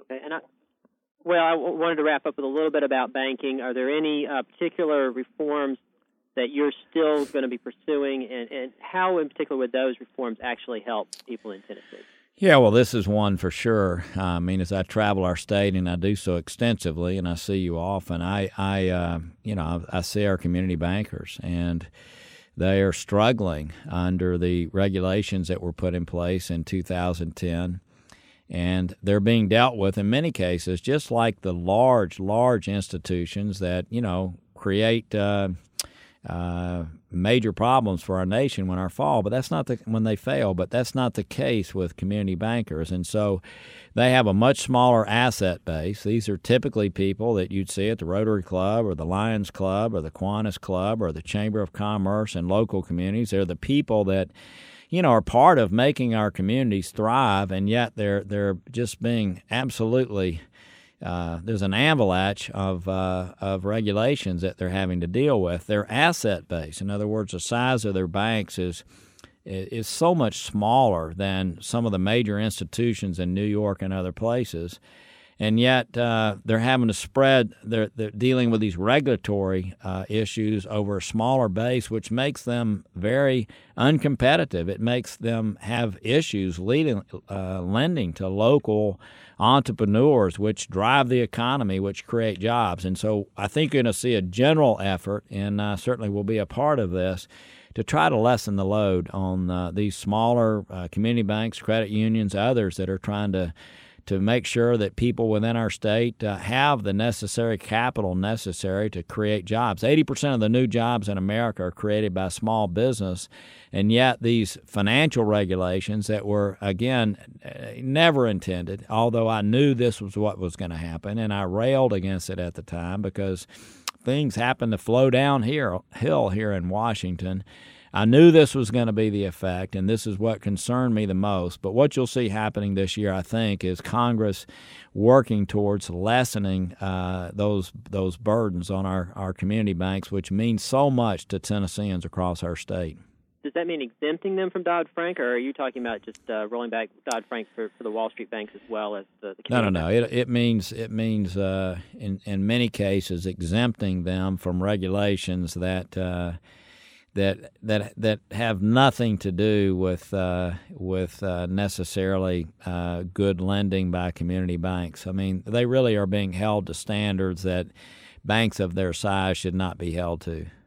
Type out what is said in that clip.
Okay, I wanted to wrap up with a little bit about banking. Are there any particular reforms that you're still going to be pursuing, and how in particular would those reforms actually help people in Tennessee? Yeah, well, this is one for sure. I mean, as I travel our state, and I do so extensively, and I see you often, I see our community bankers, and they are struggling under the regulations that were put in place in 2010. And they're being dealt with in many cases, just like the large institutions that, create major problems for our nation when they fail. But that's not the case with community bankers. And so they have a much smaller asset base. These are typically people that you'd see at the Rotary Club or the Lions Club or the Kiwanis Club or the Chamber of Commerce and local communities. They're the people that are part of making our communities thrive, and yet they're just being absolutely there's an avalanche of regulations that they're having to deal with. Their asset base, in other words, the size of their banks is so much smaller than some of the major institutions in New York and other places. And yet they're having to spread, they're dealing with these regulatory issues over a smaller base, which makes them very uncompetitive. It makes them have issues lending to local entrepreneurs, which drive the economy, which create jobs. And so I think you're going to see a general effort, and certainly will be a part of this, to try to lessen the load on these smaller community banks, credit unions, others that are trying to make sure that people within our state have the necessary capital necessary to create jobs. 80% of the new jobs in America are created by small business, and yet these financial regulations that were, again, never intended, although I knew this was what was going to happen, and I railed against it at the time because things happened to flow downhill here in Washington. I knew this was going to be the effect, and this is what concerned me the most. But what you'll see happening this year, I think, is Congress working towards lessening those burdens on our community banks, which means so much to Tennesseans across our state. Does that mean exempting them from Dodd-Frank, or are you talking about just rolling back Dodd-Frank for the Wall Street banks as well as the community banks? It means in many cases exempting them from regulations that have nothing to do with necessarily good lending by community banks. I mean, they really are being held to standards that banks of their size should not be held to.